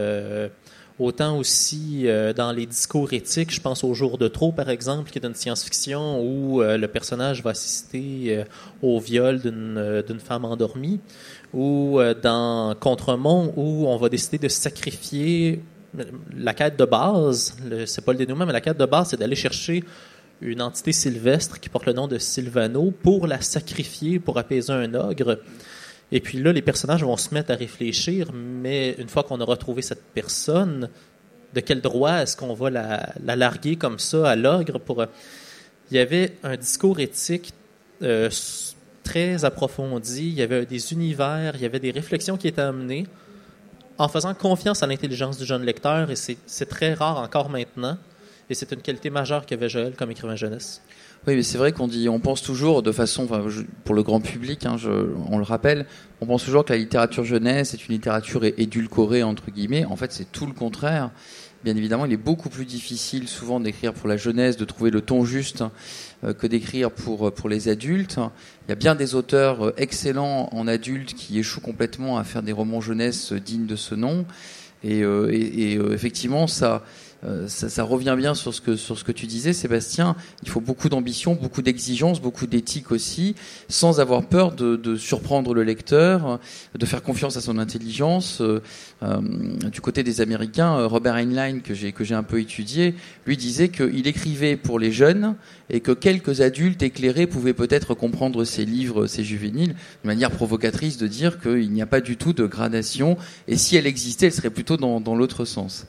autant aussi dans les discours éthiques, je pense au Jour de trop, par exemple, qui est une science-fiction où le personnage va assister au viol d'une femme endormie, ou dans Contremont, où on va décider de sacrifier la quête de base, c'est pas le dénouement, mais la quête de base, c'est d'aller chercher une entité sylvestre qui porte le nom de Sylvano pour la sacrifier, pour apaiser un ogre. Et puis là, les personnages vont se mettre à réfléchir, mais une fois qu'on aura trouvé cette personne, de quel droit est-ce qu'on va la larguer comme ça à l'ogre pour... Il y avait un discours éthique très approfondi, il y avait des univers, il y avait des réflexions qui étaient amenées en faisant confiance à l'intelligence du jeune lecteur, et c'est très rare encore maintenant, et c'est une qualité majeure qu'avait Joël comme écrivain jeunesse. Oui, mais c'est vrai on pense toujours de façon, pour le grand public, on le rappelle, on pense toujours que la littérature jeunesse est une littérature édulcorée, entre guillemets. En fait, c'est tout le contraire. Bien évidemment, il est beaucoup plus difficile souvent d'écrire pour la jeunesse, de trouver le ton juste, que d'écrire pour les adultes. Il y a bien des auteurs excellents en adultes qui échouent complètement à faire des romans jeunesse dignes de ce nom. Et effectivement, ça revient bien sur ce que tu disais, Sébastien. Il faut beaucoup d'ambition, beaucoup d'exigence, beaucoup d'éthique aussi, sans avoir peur de surprendre le lecteur, de faire confiance à son intelligence. Du côté des Américains, Robert Heinlein, que j'ai un peu étudié, lui disait qu'il écrivait pour les jeunes et que quelques adultes éclairés pouvaient peut-être comprendre ses livres, ses juvéniles, de manière provocatrice de dire qu'il n'y a pas du tout de gradation, et si elle existait, elle serait plutôt dans l'autre sens.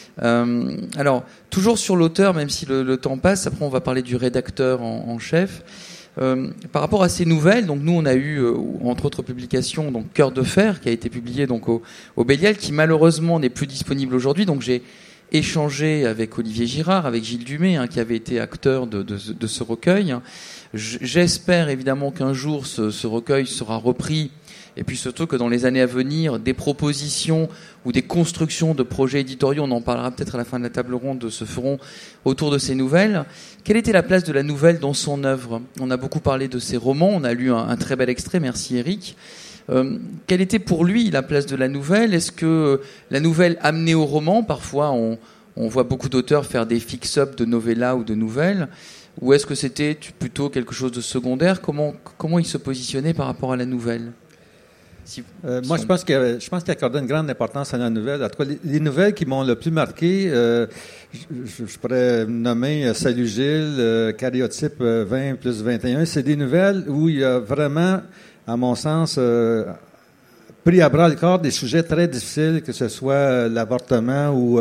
Alors, toujours sur l'auteur, même si le temps passe, après on va parler du rédacteur en chef. Par rapport à ces nouvelles, donc nous on a eu, entre autres publications, donc Cœur de fer, qui a été publié donc au Bélial, qui malheureusement n'est plus disponible aujourd'hui. Donc j'ai échangé avec Olivier Girard, avec Gilles Dumay, qui avait été acteur de ce recueil. J'espère évidemment qu'un jour ce recueil sera repris, et puis surtout que dans les années à venir, des propositions ou des constructions de projets éditoriaux, on en parlera peut-être à la fin de la table ronde, se feront autour de ces nouvelles. Quelle était la place de la nouvelle dans son œuvre ? On a beaucoup parlé de ses romans, on a lu un très bel extrait, merci Eric. Quelle était pour lui la place de la nouvelle ? Est-ce que la nouvelle amenée au roman, parfois on voit beaucoup d'auteurs faire des fix-up de novellas ou de nouvelles, ou est-ce que c'était plutôt quelque chose de secondaire ? Comment il se positionnait par rapport à la nouvelle ? Moi, je pense qu'il accordait une grande importance à la nouvelle. En tout cas, les nouvelles qui m'ont le plus marqué, je pourrais nommer Salut Gilles, Cariotype 20 plus 21. C'est des nouvelles où il y a vraiment, à mon sens, pris à bras le corps des sujets très difficiles, que ce soit l'avortement ou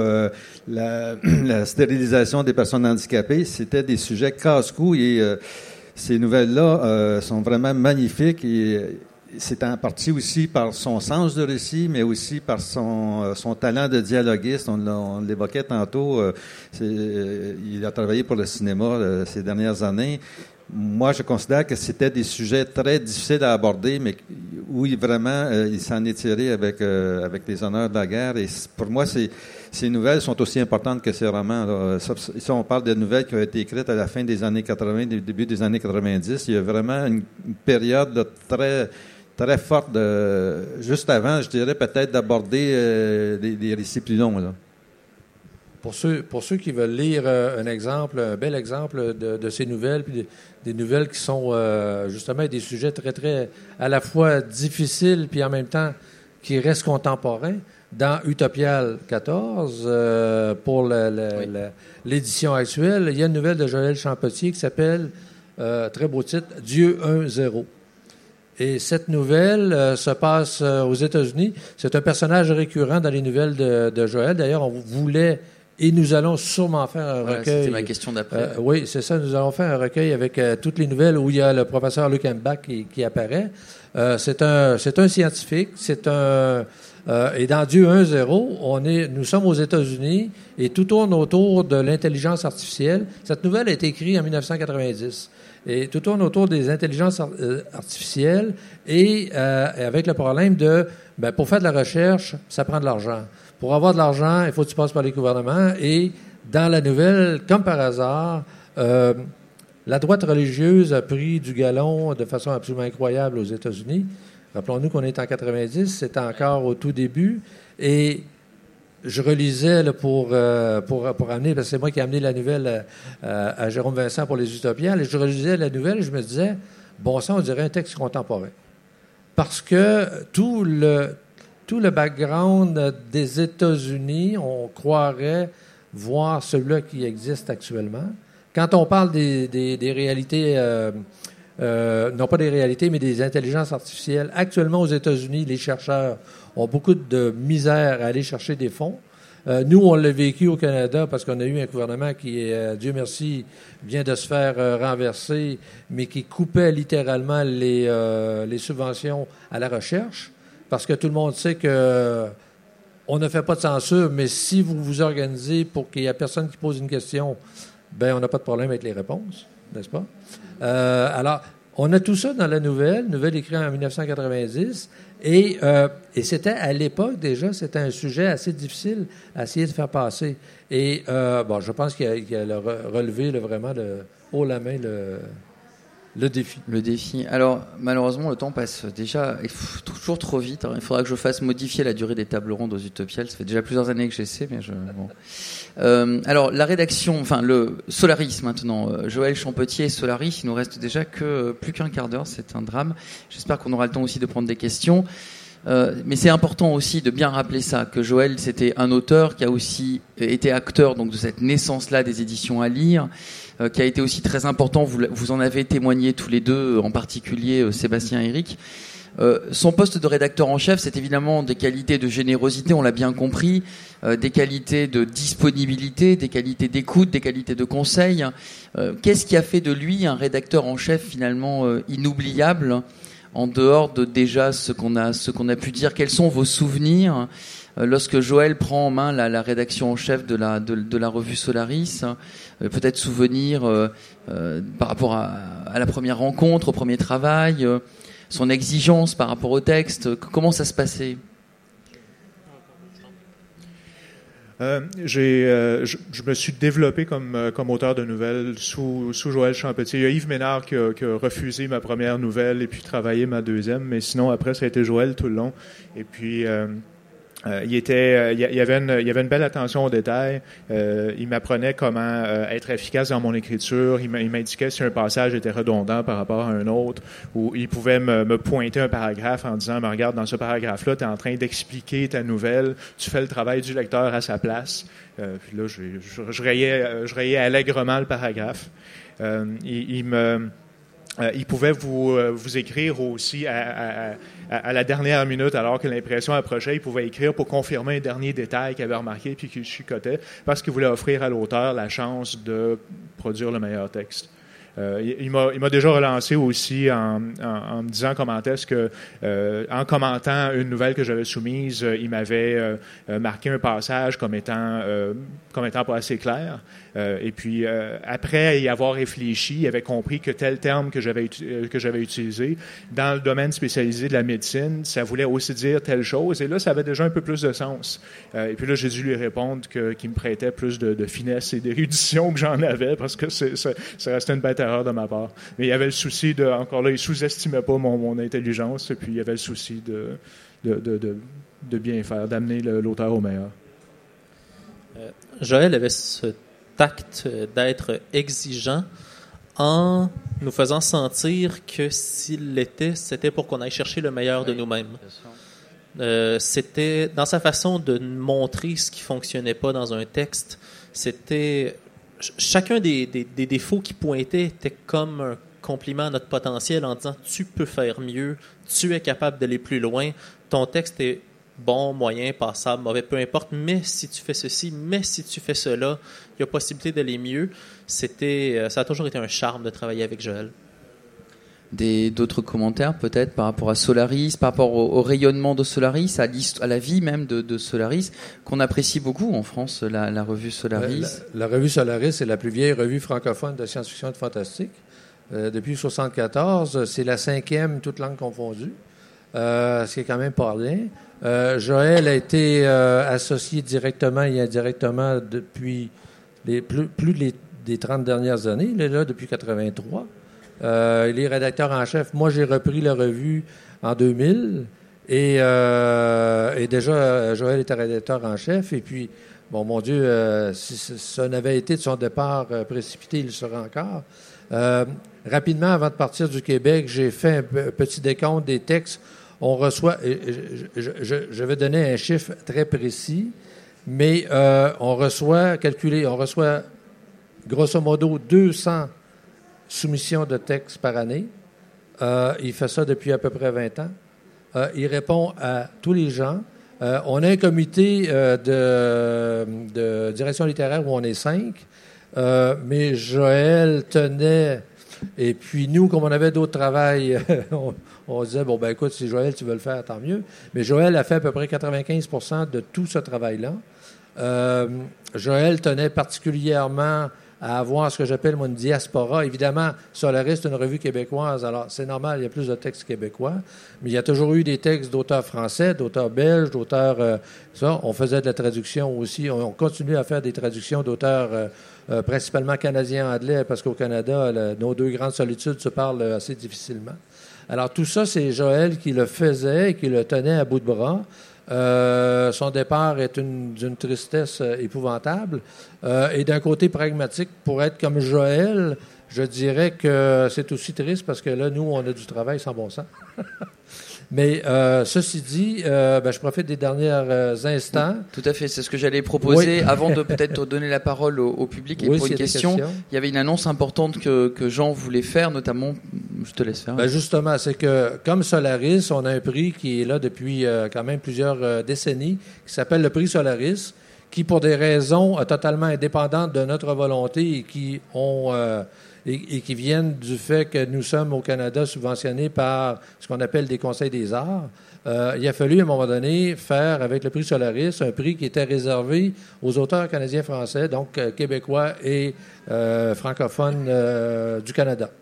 la stérilisation des personnes handicapées. C'était des sujets casse-cou et ces nouvelles-là sont vraiment magnifiques et c'est en partie aussi par son sens de récit, mais aussi par son talent de dialoguiste. On l'évoquait tantôt. Il a travaillé pour le cinéma ces dernières années. Moi, je considère que c'était des sujets très difficiles à aborder, mais où il s'en est tiré avec les honneurs de la guerre. Et pour moi, ces nouvelles sont aussi importantes que ces romans. Là. Si on parle de nouvelles qui ont été écrites à la fin des années 80, début des années 90, il y a vraiment une période là, très très forte juste avant, je dirais peut-être d'aborder des récits plus longs. Là. Pour ceux qui veulent lire un bel exemple de ces nouvelles, puis des nouvelles qui sont justement des sujets très, très à la fois difficiles, puis en même temps qui restent contemporains, dans Utopial 14, pour l'édition actuelle, il y a une nouvelle de Joël Champetier qui s'appelle, très beau titre, Dieu 1-0. Et cette nouvelle se passe aux États-Unis. C'est un personnage récurrent dans les nouvelles de Joël. D'ailleurs, on voulait... Et nous allons sûrement faire un recueil. C'était ma question d'après. Oui, c'est ça. Nous allons faire un recueil avec toutes les nouvelles où il y a le professeur Luc Embach qui apparaît. C'est un scientifique. Et dans Dieu 1-0, nous sommes aux États-Unis et tout tourne autour de l'intelligence artificielle. Cette nouvelle a été écrite en 1990. Et tout tourne autour des intelligences artificielles et avec le problème pour faire de la recherche, ça prend de l'argent. Pour avoir de l'argent, il faut que tu passes par les gouvernements. Et dans la nouvelle, comme par hasard, la droite religieuse a pris du galon de façon absolument incroyable aux États-Unis. Rappelons-nous qu'on est en 90, c'est encore au tout début. Et je relisais là, pour amener, parce que c'est moi qui ai amené la nouvelle à Jérôme Vincent pour les Utopiales, et je relisais la nouvelle et je me disais, bon sang, on dirait un texte contemporain. Parce que tout le background des États-Unis, on croirait voir celui-là qui existe actuellement. Quand on parle des réalités, non pas des réalités, mais des intelligences artificielles, actuellement aux États-Unis, les chercheurs ont beaucoup de misère à aller chercher des fonds. Nous, on l'a vécu au Canada parce qu'on a eu un gouvernement qui, Dieu merci, vient de se faire renverser, mais qui coupait littéralement les subventions à la recherche. Parce que tout le monde sait que on ne fait pas de censure, mais si vous vous organisez pour qu'il n'y ait personne qui pose une question, on n'a pas de problème avec les réponses, n'est-ce pas? Alors, on a tout ça dans la nouvelle écrite en 1990, et c'était à l'époque déjà, c'était un sujet assez difficile à essayer de faire passer. Et je pense qu'il a relevé vraiment haut la main le défi. Le défi. Alors, malheureusement, le temps passe déjà toujours trop vite. Il faudra que je fasse modifier la durée des tables rondes aux Utopiales. Ça fait déjà plusieurs années que j'essaie, mais bon. Alors, la rédaction, le Solaris maintenant. Joël Champetier et Solaris, il nous reste déjà plus qu'un quart d'heure. C'est un drame. J'espère qu'on aura le temps aussi de prendre des questions. Mais c'est important aussi de bien rappeler ça, que Joël, c'était un auteur qui a aussi été acteur donc de cette naissance-là des éditions à lire, qui a été aussi très important, vous en avez témoigné tous les deux, en particulier Sébastien et Eric. Son poste de rédacteur en chef, c'est évidemment des qualités de générosité, on l'a bien compris, des qualités de disponibilité, des qualités d'écoute, des qualités de conseil. Qu'est-ce qui a fait de lui un rédacteur en chef finalement inoubliable, en dehors de déjà ce qu'on a pu dire? Quels sont vos souvenirs lorsque Joël prend en main la rédaction en chef de la revue Solaris? Peut-être souvenirs par rapport à la première rencontre, au premier travail, son exigence par rapport au texte. Comment ça se passait? Je me suis développé comme auteur de nouvelles sous Joël Champetier. Il y a Yves Ménard qui a refusé ma première nouvelle et puis travaillé ma deuxième, mais sinon après ça a été Joël tout le long. Et puis il y avait une belle attention aux détails. Il m'apprenait comment être efficace dans mon écriture. Il m'indiquait si un passage était redondant par rapport à un autre, ou il pouvait me pointer un paragraphe en disant, regarde, dans ce paragraphe-là, tu es en train d'expliquer ta nouvelle, tu fais le travail du lecteur à sa place. Puis là, je rayais allègrement le paragraphe. Il pouvait vous écrire aussi à la dernière minute, alors que l'impression approchait. Il pouvait écrire pour confirmer un dernier détail qu'il avait remarqué puis qu'il chicotait, parce qu'il voulait offrir à l'auteur la chance de produire le meilleur texte. Il m'a déjà relancé aussi en me disant comment est-ce que, en commentant une nouvelle que j'avais soumise, il m'avait marqué un passage comme étant pas assez clair. Et puis, après y avoir réfléchi, il avait compris que tel terme que j'avais utilisé dans le domaine spécialisé de la médecine, ça voulait aussi dire telle chose. Et là, ça avait déjà un peu plus de sens. Et puis là, j'ai dû lui répondre qu'il me prêtait plus de finesse et d'érudition que j'en avais, parce que ça restait une bête erreur de ma part. Mais il y avait le souci encore là, il sous-estimait pas mon intelligence, et puis il y avait le souci de bien faire, d'amener l'auteur au meilleur. Joël avait ce tact d'être exigeant en nous faisant sentir que s'il l'était, c'était pour qu'on aille chercher le meilleur de nous-mêmes. C'était dans sa façon de montrer ce qui fonctionnait pas dans un texte. C'était chacun des défauts qu'il pointait était comme un compliment à notre potentiel en disant tu peux faire mieux, tu es capable d'aller plus loin, ton texte est bon, moyen, passable, mauvais, peu importe, mais si tu fais ceci, mais si tu fais cela, il y a possibilité d'aller mieux. Ça a toujours été un charme de travailler avec Joël. D'autres commentaires peut-être par rapport à Solaris, par rapport au rayonnement de Solaris, à la vie même de Solaris, qu'on apprécie beaucoup en France, la revue Solaris. La revue Solaris, c'est la plus vieille revue francophone de science-fiction et de fantastique. Depuis 1974, c'est la 5e, toutes langues confondues, ce qui est quand même pas rien. Joël a été associé directement et indirectement depuis plus des 30 dernières années. Il est là depuis 1983. Il est rédacteur en chef. Moi, j'ai repris la revue en 2000 et déjà, Joël était rédacteur en chef. Et puis, bon, mon Dieu, si ça n'avait été de son départ précipité, il le serait encore. Rapidement, avant de partir du Québec, j'ai fait un petit décompte des textes. On reçoit, je vais donner un chiffre très précis, mais on reçoit grosso modo 200 soumissions de textes par année. Il fait ça depuis à peu près 20 ans. Il répond à tous les gens. On a un comité de direction littéraire où on est 5, mais Joël tenait... Et puis nous, comme on avait d'autres travails, on disait, bon, ben écoute, si Joël, tu veux le faire, tant mieux. Mais Joël a fait à peu près 95% de tout ce travail-là. Joël tenait particulièrement à avoir ce que j'appelle une diaspora. Évidemment, Solaris, c'est une revue québécoise, alors c'est normal, il y a plus de textes québécois, mais il y a toujours eu des textes d'auteurs français, d'auteurs belges, d'auteurs... on faisait de la traduction aussi, on continue à faire des traductions d'auteurs principalement canadiens-anglais, parce qu'au Canada, nos deux grandes solitudes se parlent assez difficilement. Alors tout ça, c'est Joël qui le faisait et qui le tenait à bout de bras. Son départ est d'une tristesse épouvantable. Et d'un côté pragmatique, pour être comme Joël, je dirais que c'est aussi triste parce que là, nous, on a du travail sans bon sens. Mais ceci dit, je profite des derniers instants. Tout à fait, c'est ce que j'allais proposer. Oui. Avant de peut-être donner la parole au public et oui, pour une question, il y avait une annonce importante que Jean voulait faire, notamment, je te laisse faire. Justement, c'est que comme Solaris, on a un prix qui est là depuis quand même plusieurs décennies, qui s'appelle le prix Solaris, qui, pour des raisons totalement indépendantes de notre volonté et qui ont... Et qui viennent du fait que nous sommes au Canada subventionnés par ce qu'on appelle des conseils des arts. Il a fallu, à un moment donné, faire avec le prix Solaris un prix qui était réservé aux auteurs canadiens-français, donc québécois et francophones du Canada.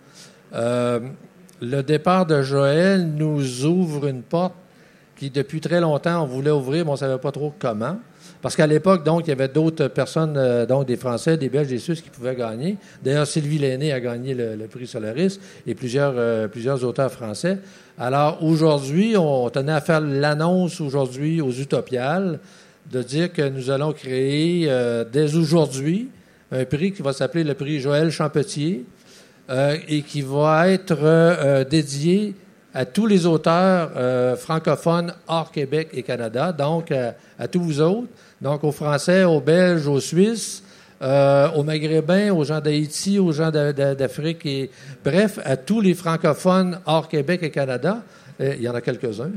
Le départ de Joël nous ouvre une porte qui, depuis très longtemps, on voulait ouvrir, mais on ne savait pas trop comment. Parce qu'à l'époque, donc, il y avait d'autres personnes, donc des Français, des Belges, des Suisses qui pouvaient gagner. D'ailleurs, Sylvie Lainé a gagné le prix Solaris et plusieurs auteurs français. Alors, aujourd'hui, on tenait à faire l'annonce aujourd'hui aux Utopiales de dire que nous allons créer, dès aujourd'hui, un prix qui va s'appeler le prix Joël Champetier et qui va être dédié à tous les auteurs francophones hors Québec et Canada, donc à tous vous autres, donc aux Français, aux Belges, aux Suisses, aux Maghrébins, aux gens d'Haïti, aux gens d'Afrique, et bref, à tous les francophones hors Québec et Canada. Il y en a quelques-uns.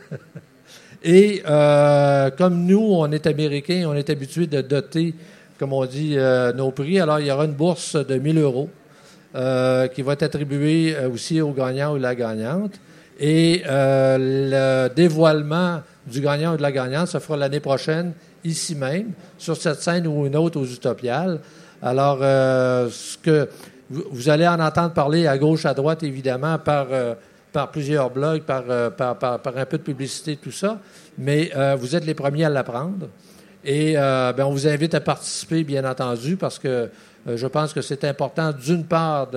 Et comme nous, on est Américains, on est habitués de doter, comme on dit, nos prix, alors il y aura une bourse de 1 000 €. qui va être attribué aussi au gagnant ou la gagnante. Et le dévoilement du gagnant ou de la gagnante se fera l'année prochaine, ici même, sur cette scène ou une autre aux Utopiales. Alors, ce que vous allez en entendre parler à gauche, à droite, évidemment, par plusieurs blogs, par un peu de publicité, tout ça, mais vous êtes les premiers à l'apprendre. Et on vous invite à participer, bien entendu, parce que je pense que c'est important, d'une part,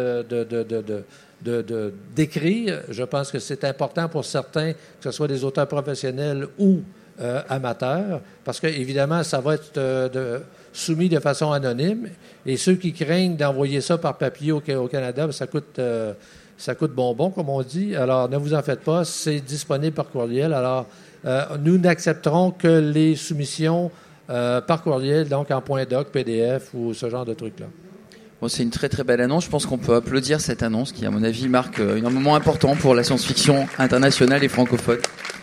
d'écrire. Je pense que c'est important pour certains, que ce soit des auteurs professionnels ou amateurs, parce que évidemment, ça va être soumis de façon anonyme. Et ceux qui craignent d'envoyer ça par papier au Canada, ça coûte bonbon, comme on dit. Alors, ne vous en faites pas, c'est disponible par courriel. Alors, nous n'accepterons que les soumissions par courriel, donc en .doc, PDF ou ce genre de trucs-là. Bon, c'est une très très belle annonce. Je pense qu'on peut applaudir cette annonce qui, à mon avis, marque un moment important pour la science-fiction internationale et francophone.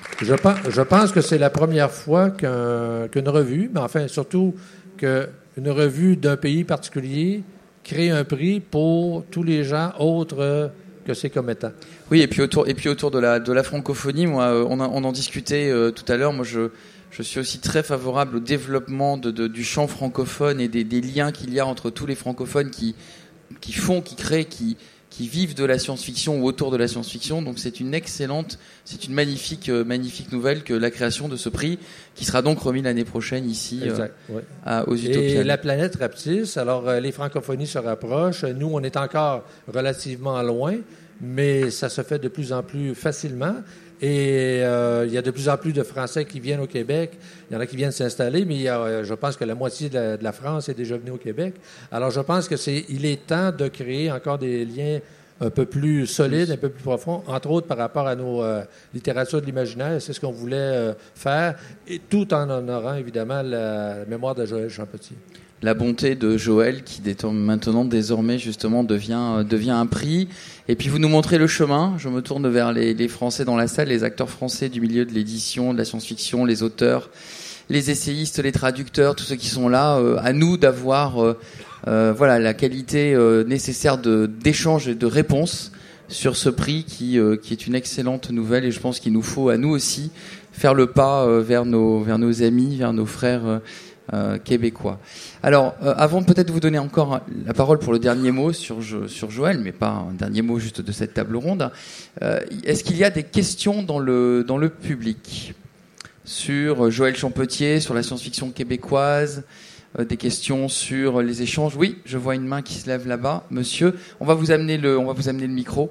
Je pense que c'est la première fois qu'une revue, mais enfin surtout qu'une revue d'un pays particulier crée un prix pour tous les gens autres que ses commettants. Oui, et puis autour de la francophonie, moi, on en discutait tout à l'heure. Moi, je suis aussi très favorable au développement du champ francophone et des liens qu'il y a entre tous les francophones qui créent, qui vivent de la science-fiction ou autour de la science-fiction. Donc c'est une magnifique nouvelle que la création de ce prix, qui sera donc remis l'année prochaine ici aux Utopiales. Et la planète rapetisse. Alors les francophonies se rapprochent. Nous, on est encore relativement loin, mais ça se fait de plus en plus facilement. Et il y a de plus en plus de Français qui viennent au Québec. Il y en a qui viennent s'installer, mais je pense que la moitié de la France est déjà venue au Québec. Alors, je pense il est temps de créer encore des liens un peu plus solides, un peu plus profonds, entre autres par rapport à nos littératures de l'imaginaire. C'est ce qu'on voulait faire, et tout en honorant, évidemment, la mémoire de Joël Champetier. La bonté de Joël qui désormais justement devient un prix. Et puis vous nous montrez le chemin. Je me tourne vers les Français dans la salle, les acteurs français du milieu de l'édition, de la science-fiction, les auteurs, les essayistes, les traducteurs, tous ceux qui sont là. À nous d'avoir la qualité nécessaire d'échange et de réponse sur ce prix qui est une excellente nouvelle. Et je pense qu'il nous faut à nous aussi faire le pas vers nos amis, vers nos frères québécois. Alors, avant de peut-être vous donner encore la parole pour le dernier mot sur Joël, mais pas un dernier mot juste de cette table ronde, est-ce qu'il y a des questions dans le public sur Joël Champetier, sur la science-fiction québécoise, des questions sur les échanges? Oui, je vois une main qui se lève là-bas, monsieur. On va vous amener le micro.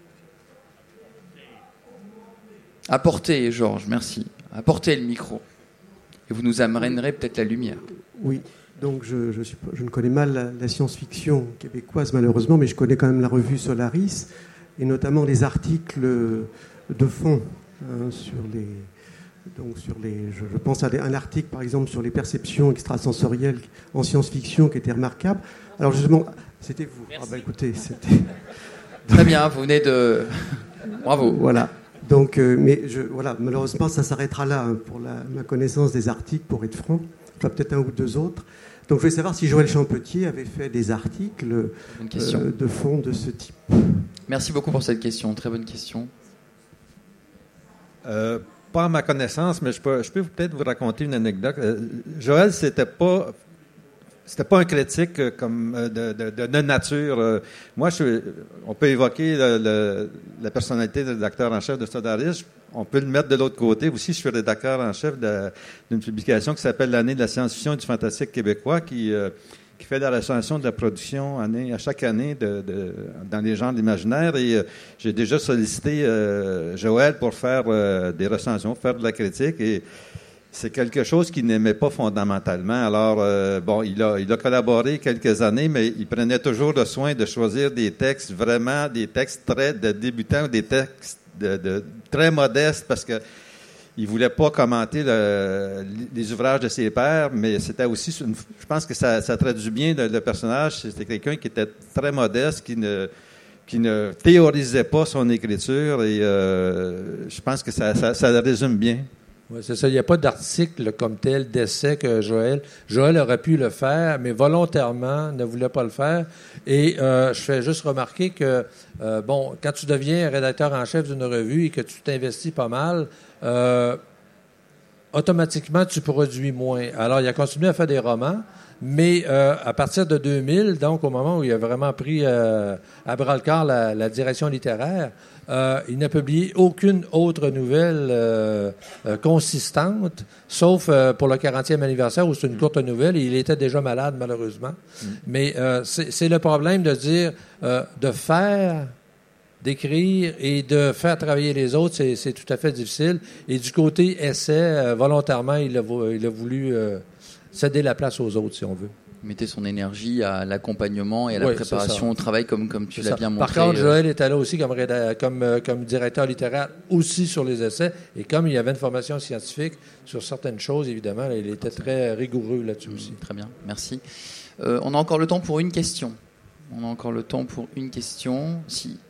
Apportez, Georges, merci. Apportez le micro. Et vous nous amènerez peut-être la lumière. Oui, donc je ne connais mal la science-fiction québécoise malheureusement, mais je connais quand même la revue Solaris, et notamment les articles de fond je pense à un article par exemple sur les perceptions extrasensorielles en science-fiction qui était remarquable. Alors justement, c'était vous. Merci. Ah bah écoutez, c'était... Très bien, vous venez de... Bravo. Voilà. Donc, malheureusement, ça s'arrêtera là pour ma connaissance des articles, pour être franc. Enfin, peut-être un ou deux autres. Donc, je voulais savoir si Joël Champetier avait fait des articles de fond de ce type. Merci beaucoup pour cette question. Très bonne question. Pas à ma connaissance, mais je peux peut-être vous raconter une anecdote. Joël, c'était pas un critique comme de nature. Moi, on peut évoquer la personnalité de l'acteur en chef de Solaris. On peut le mettre de l'autre côté. Aussi, je suis rédacteur en chef d'une publication qui s'appelle l'Année de la science-fiction et du fantastique québécois, qui fait la recension de la production à chaque année dans les genres de l'imaginaire. Et j'ai déjà sollicité Joël pour faire des recensions, faire de la critique. Et c'est quelque chose qu'il n'aimait pas fondamentalement. Alors, il a collaboré quelques années, mais il prenait toujours le soin de choisir des textes très de débutants, des textes très modestes, parce que il voulait pas commenter les ouvrages de ses pairs, mais c'était aussi, je pense que ça traduit bien le personnage. C'était quelqu'un qui était très modeste, qui ne théorisait pas son écriture, et je pense que ça le résume bien. Oui, c'est ça. Il n'y a pas d'article comme tel, d'essai que Joël aurait pu le faire, mais volontairement ne voulait pas le faire. Et je fais juste remarquer que, quand tu deviens rédacteur en chef d'une revue et que tu t'investis pas mal, automatiquement, tu produis moins. Alors, il a continué à faire des romans, mais à partir de 2000, donc au moment où il a vraiment pris à bras-le-corps la direction littéraire, il n'a publié aucune autre nouvelle consistante, sauf pour le 40e anniversaire, où c'est une courte nouvelle, et il était déjà malade, malheureusement. Mais c'est le problème de dire, de faire, d'écrire et de faire travailler les autres, c'est tout à fait difficile. Et du côté essai, volontairement, il a voulu céder la place aux autres, si on veut. Mettez son énergie à l'accompagnement et à la préparation au travail, comme tu l'as bien montré. Par contre, Joël était là aussi comme directeur littéraire, aussi sur les essais. Et comme il y avait une formation scientifique sur certaines choses, évidemment, il était très rigoureux là-dessus aussi. Très bien, merci. On a encore le temps pour une question. Si.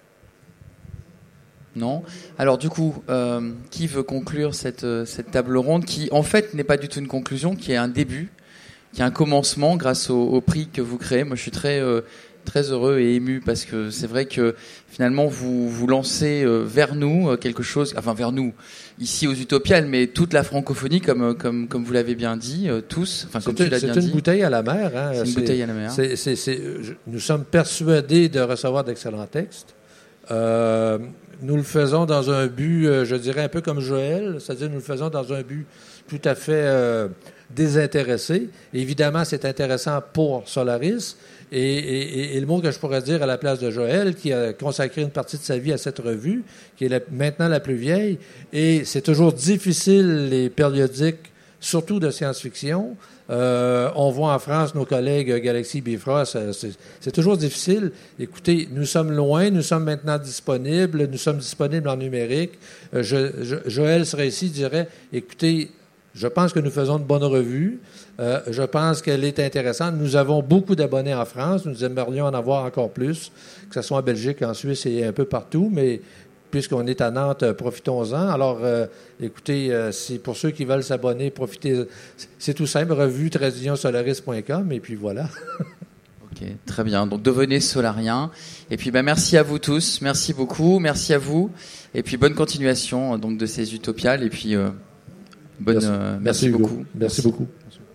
Non. Alors du coup, qui veut conclure cette table ronde qui, en fait, n'est pas du tout une conclusion, qui est un début, qui est un commencement grâce au prix que vous créez. Moi, je suis très heureux et ému parce que c'est vrai que finalement, vous lancez vers nous quelque chose, enfin vers nous, ici aux Utopiales, mais toute la francophonie, comme vous l'avez bien dit, tous. Enfin, comme tu l'as bien dit. C'est une bouteille à la mer. Hein. C'est une bouteille à la mer. Nous sommes persuadés de recevoir d'excellents textes. Nous le faisons dans un but, je dirais un peu comme Joël, c'est-à-dire nous le faisons dans un but tout à fait désintéressé. Évidemment, c'est intéressant pour Solaris. Et le mot que je pourrais dire à la place de Joël, qui a consacré une partie de sa vie à cette revue, qui est maintenant la plus vieille, et c'est toujours difficile, les périodiques, surtout de science-fiction. On voit en France nos collègues Galaxy Bifrost, c'est toujours difficile. Écoutez, nous sommes loin, nous sommes maintenant disponibles, nous sommes disponibles en numérique. Joël serait ici, dirait, écoutez, je pense que nous faisons de bonnes revues, je pense qu'elle est intéressante. Nous avons beaucoup d'abonnés en France, nous aimerions en avoir encore plus, que ce soit en Belgique, en Suisse et un peu partout, mais puisqu'on est à Nantes, profitons-en. Alors, écoutez, c'est pour ceux qui veulent s'abonner, profitez. C'est tout simple, revue-solaris.com, et puis voilà. Ok, très bien. Donc, devenez solariens. Et puis, merci à vous tous. Merci beaucoup. Merci à vous. Et puis, bonne continuation donc de ces Utopiales. Et puis, merci beaucoup. Merci beaucoup.